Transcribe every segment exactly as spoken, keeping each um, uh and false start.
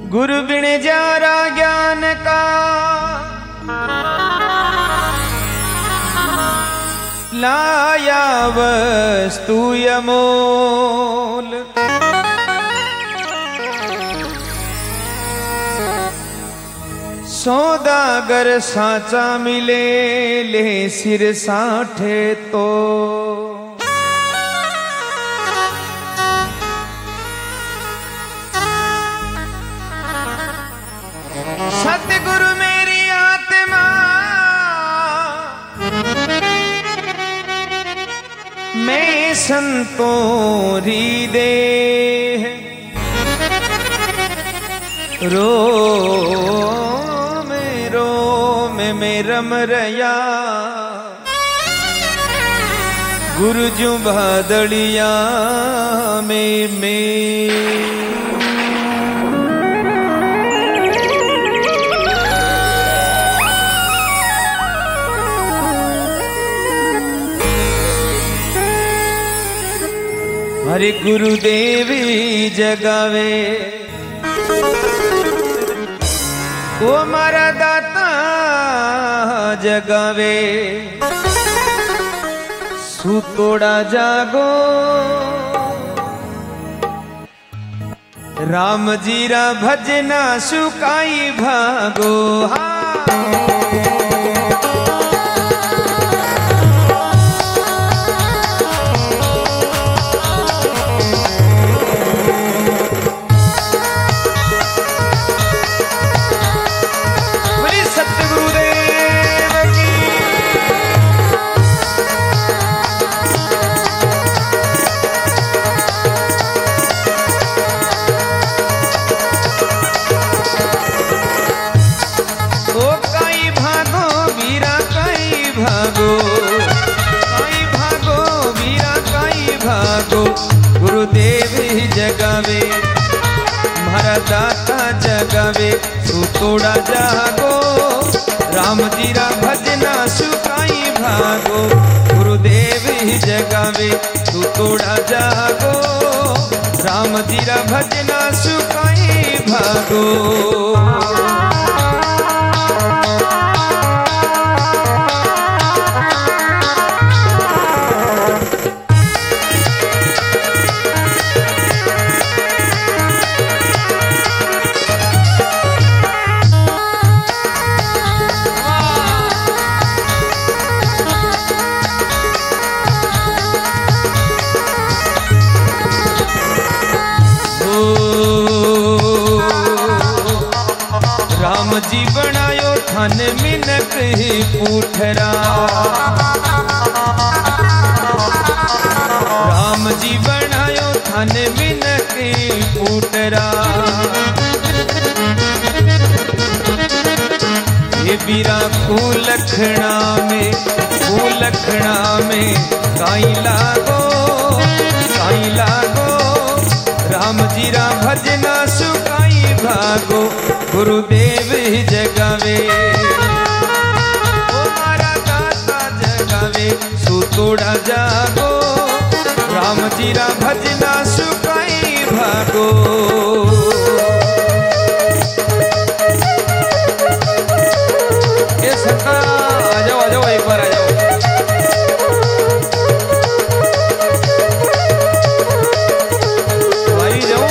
गुरु बिन Zara ज्ञान का लाया वस्तु अमोल। सौदागर साचा मिले ले सिर साठे तो। सतगुरु मेरी आत्मा मैं संतों री देह रो में रो में में रम रया गुरु जू भादड़िया में में। हरे गुरुदेवी जगावे वो मारा दाता जगावे। सुतोड़ा जागो राम जीरा भजना सुकाई भागो। हाँ गुरुदेव ही जगावे मारा दाता जगावे। सुतोड़ा जागो राम जीरा भजना सुकाई भागो। गुरुदेव ही जगावे सुतोड़ा जागो राम जीरा भजना सुकाई भागो। जी बनायो थान मिनक ही पूठरा। राम जी बनायो थान मिनक ही पूठरा। ये बीरा कुलखना में कुलखना में काई लागो काई लागो। राम जीरा भजना सुकाई भागो। गुरुदेव ही जगावे ओ मारा दाता जगावे। सुतोड़ा जागो राम जीरा भजना सुकाई भागो। ये सका आ जाओ आ जाओ एक बार आ जाओ। आई जाओ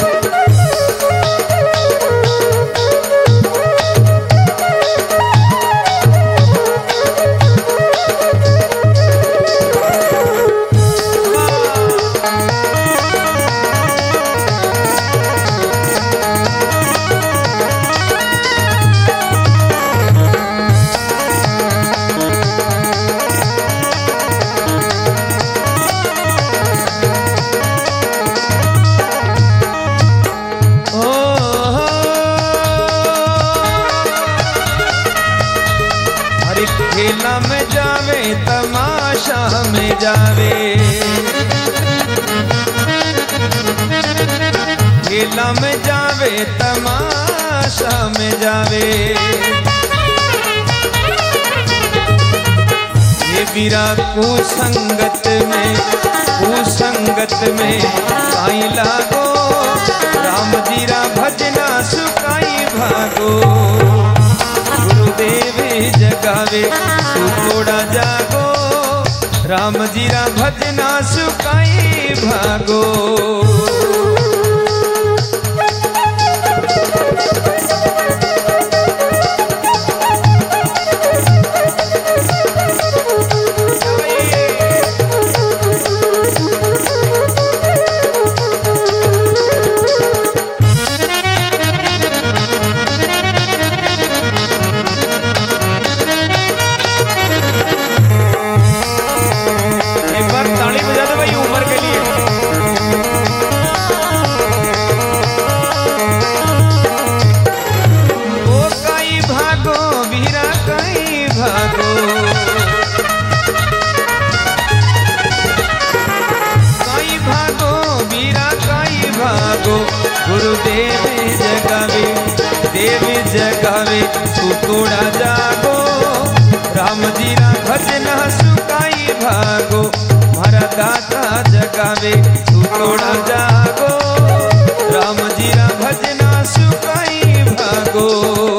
खेला में जावे तमाशा में जावे। खेला में जावे तमाशा में जावे। ये बीरा कुसंगत में कुसंगत में काई लागो राम जीरा भजना सु जगावे सुतोड़ा जागो राम जीरा भजना सुकाई भागो। गुरुदेव जगावे देव जगावे सुतोड़ा जागो राम जीरा भजना सुकाई भागो मारा दाता जगावे सुतोड़ा जागो राम जीरा भजना सुकाई भागो।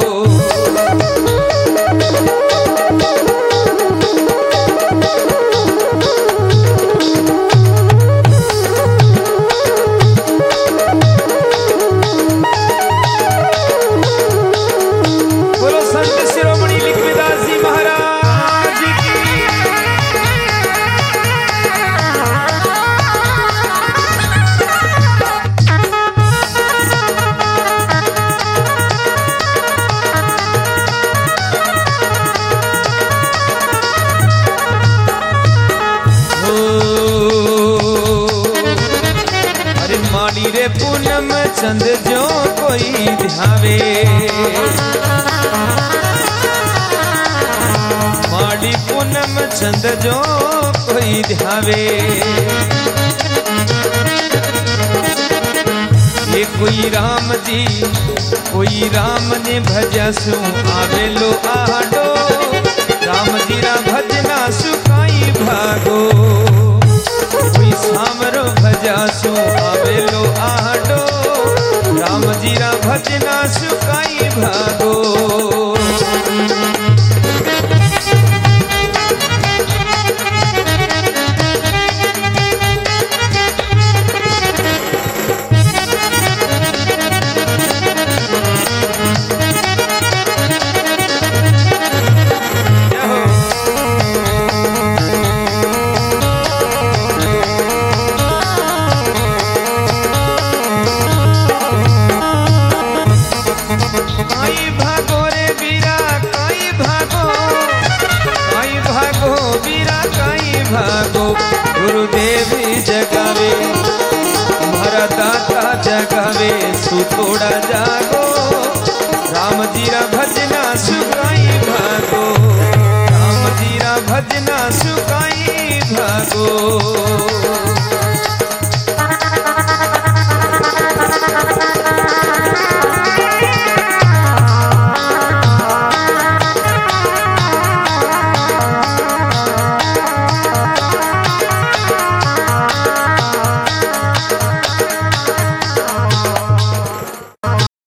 रे पूनम चंद जो कोई ध्यावे माड़ी पूनम चंद जो कोई ध्यावे ये कोई राम जी कोई राम ने भजसु आवेलो आडो राम जीरा भजना सुकाई भागो कोई सामरो भजासु आवेलो आडो राम जीरा भजना सुकाई भागो। भागो गुरुदेव जगावे तुम्हारा दाता जगावे सुतोड़ा जागो राम जीरा भजना सुकाई भागो राम जीरा भजना सुकाई भागो।